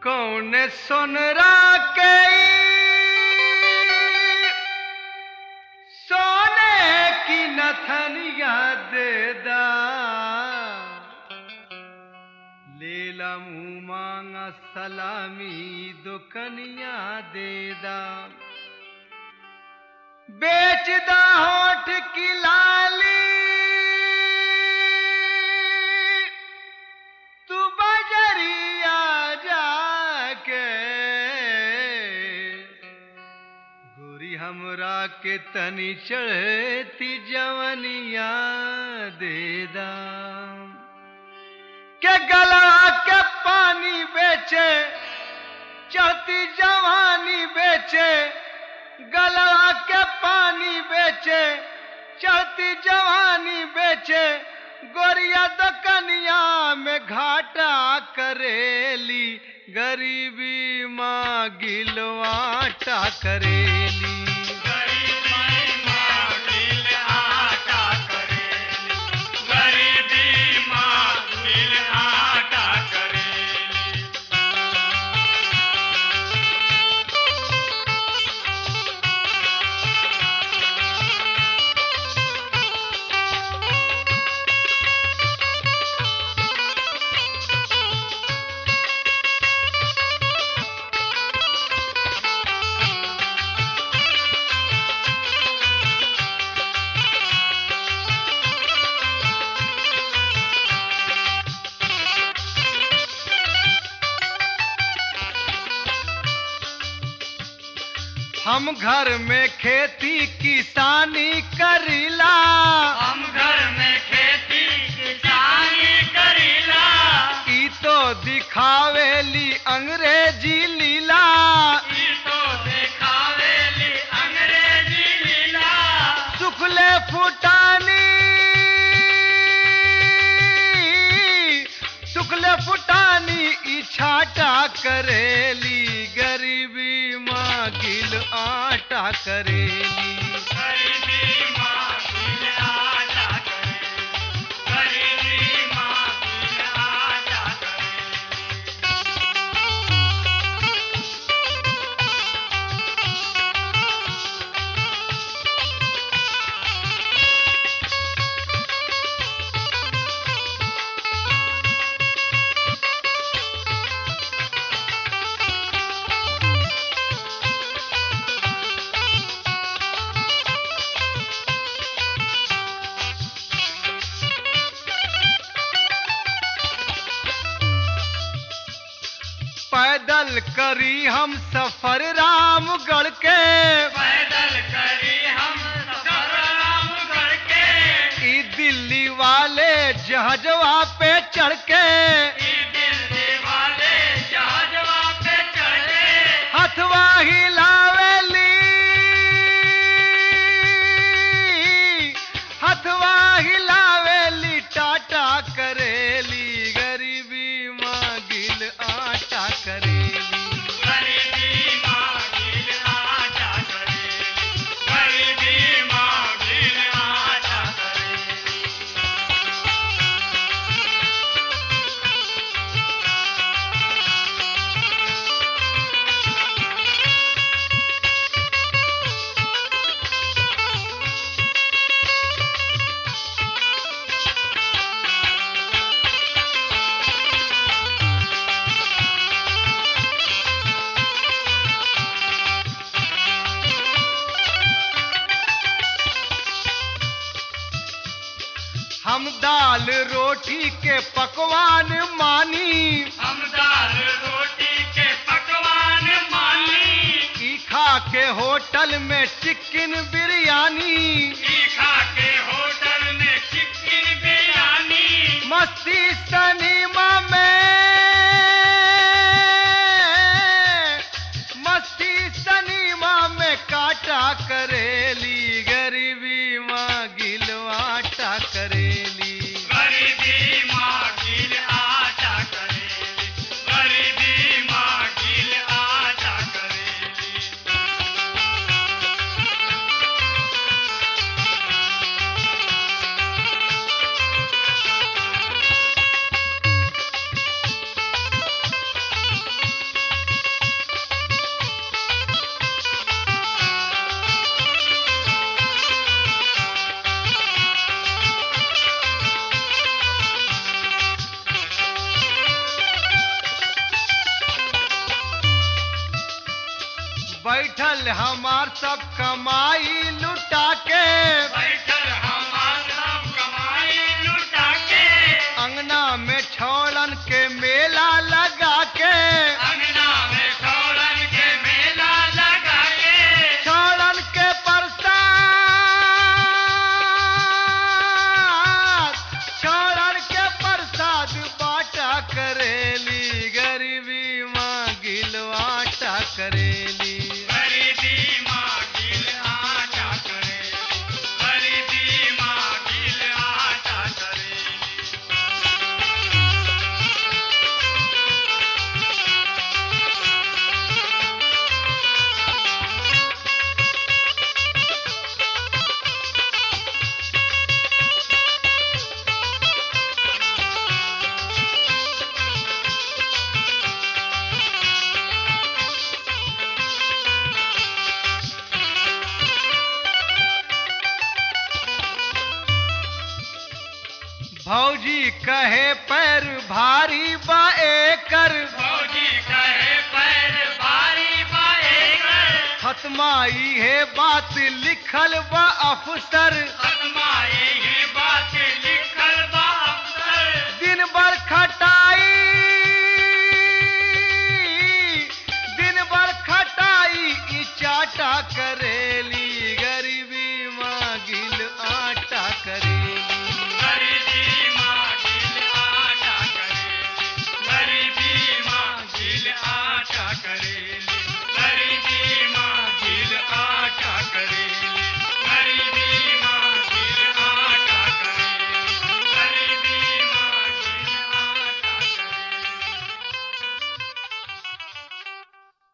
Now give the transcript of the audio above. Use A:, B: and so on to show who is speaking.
A: कौन सोनरा के सोने की नथनिया देदा लेला मुँह मांगा सलामी दुकनिया देदा बेचदा होठ की लाली तू बजरिया जाके गोरी हमरा के तनी चढ़ती जवनिया देदा के गला के पानी बेचे चढ़ती जवानी बेचे गला के पानी बेचे चढ़ती जवानी बेचे गोरिया दुकनिया में घाटा करेली गरीबी माँ गिलवाटा करेली हम घर में खेती किसानी करीला
B: हम घर में खेती किसानी करीला
A: ई तो दिखावेली अंग्रेजी लीला
B: ई तो दिखावेली अंग्रेजी लीला
A: सुखले फुटानी ई छाटा करेली गरीबी माँ गिल आटा करेली
B: गरीबी माँ गिल आटा करेली गरीबी माँ गिल आटा
A: पैदल करी हम सफर रामगढ़ के
B: पैदल करी हम सफर रामगढ़ के
A: ई दिल्ली वाले जहाजवा पे चढ़ के
B: ई दिल्ली वाले जहाजवा पे चढ़ के
A: हथवा हिलावेली टाटा करेली गरीबी माँ गिल आटा करेली
B: गरीबी माँ गिल आटा करेली गरीबी माँ गिल आटा करेली
A: हम दाल रोटी के पकवान मानी
B: हम दाल रोटी के पकवान मानी
A: ई खा के होटल में चिकन बिरयानी
B: ई खा के होटल में चिकन बिरयानी
A: मस्ती सनीमा में काटा करेली गरीबी माँ गिलवाटा करेली
B: गरीबी माँ गिल आटा करेली गरीबी माँ गिल आटा करेली
A: बैठल हमार सब कमाई लुटा के,
B: बैठल हमार सब कमाई लुटा के,
A: अंगना में छोड़न के मेला लगा के,
B: अंगना में छोड़न के मेला लगा के,
A: छोड़न के प्रसाद बाटा करेली, गरीबी माँ गिलवाटा करेली।
B: गरीबी मागिल आटा करेली, गरीबी मागिल आटा करेली।
A: भौजी कहे पैर भारी बा एकर,
B: फौजी कहे पैर भारी बाएकर,
A: खत्मा है बात लिखल बा अफसर,